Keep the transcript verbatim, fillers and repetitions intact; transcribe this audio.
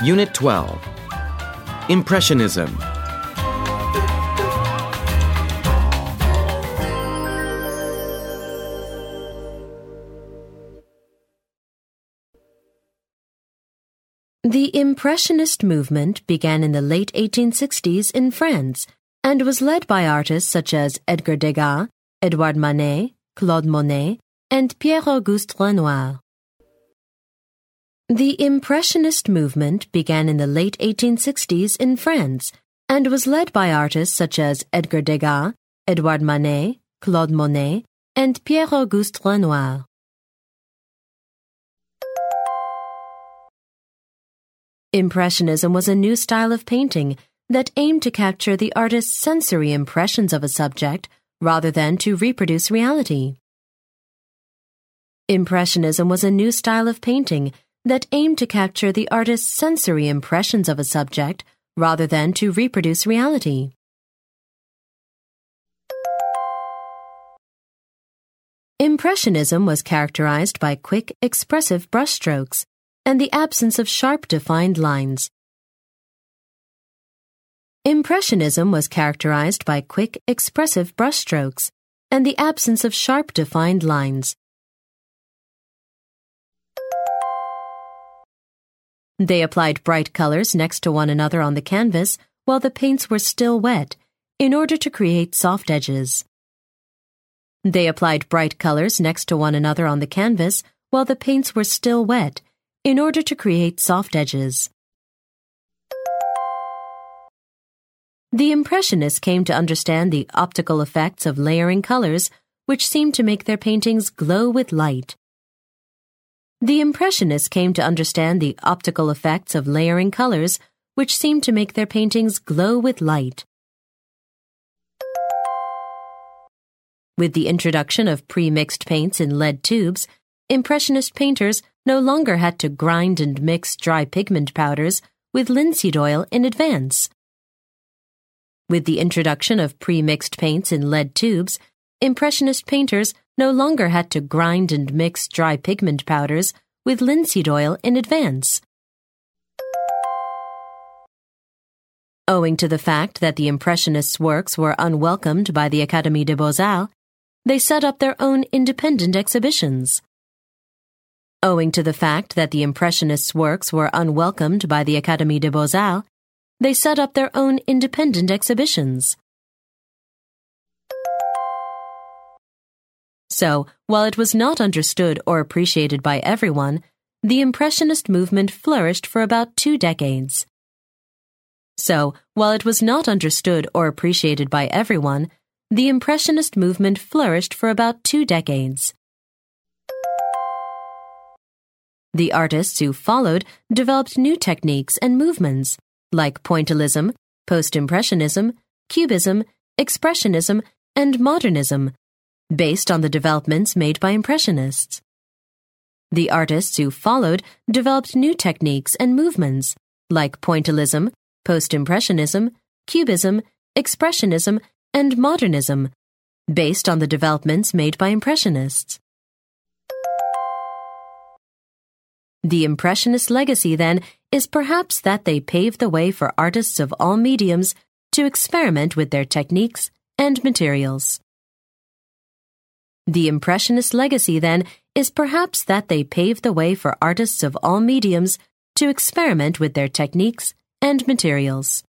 Unit twelve. Impressionism. The Impressionist movement began in the late eighteen sixties in France and was led by artists such as Edgar Degas, Edouard Manet, Claude Monet, and Pierre-Auguste Renoir. The Impressionist movement began in the late eighteen sixties in France and was led by artists such as Edgar Degas, Edouard Manet, Claude Monet, and Pierre-Auguste Renoir. Impressionism was a new style of painting that aimed to capture the artist's sensory impressions of a subject rather than to reproduce reality. Impressionism was a new style of painting that aimed to capture the artist's sensory impressions of a subject rather than to reproduce reality. Impressionism was characterized by quick, expressive brushstrokes and the absence of sharp, defined lines. Impressionism was characterized by quick, expressive brushstrokes and the absence of sharp, defined lines. They applied bright colors next to one another on the canvas while the paints were still wet in order to create soft edges. They applied bright colors next to one another on the canvas while the paints were still wet in order to create soft edges. The Impressionists came to understand the optical effects of layering colors, which seemed to make their paintings glow with light. The Impressionists came to understand the optical effects of layering colors, which seemed to make their paintings glow with light. With the introduction of pre-mixed paints in lead tubes, Impressionist painters no longer had to grind and mix dry pigment powders with linseed oil in advance. With the introduction of pre-mixed paints in lead tubes, Impressionist painters no longer had to grind and mix dry pigment powders with linseed oil in advance. Owing to the fact that the Impressionists' works were unwelcomed by the Académie des Beaux-Arts, they set up their own independent exhibitions. Owing to the fact that the Impressionists' works were unwelcomed by the Académie des Beaux-Arts, they set up their own independent exhibitions. So, while it was not understood or appreciated by everyone, the Impressionist movement flourished for about two decades. So, while it was not understood or appreciated by everyone, the Impressionist movement flourished for about two decades. The artists who followed developed new techniques and movements, like Pointillism, Post-Impressionism, Cubism, Expressionism, and Modernism, based on the developments made by Impressionists. The artists who followed developed new techniques and movements, like Pointillism, Post-Impressionism, Cubism, Expressionism, and Modernism, based on the developments made by Impressionists. The Impressionist legacy, then, is perhaps that they paved the way for artists of all mediums to experiment with their techniques and materials. The Impressionist legacy, then, is perhaps that they paved the way for artists of all mediums to experiment with their techniques and materials.